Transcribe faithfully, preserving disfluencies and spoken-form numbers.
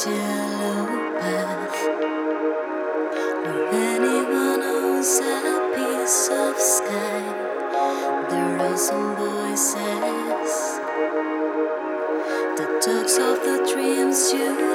yellow path. No anyone owns a piece of sky. There are some voices that talks of the dreams you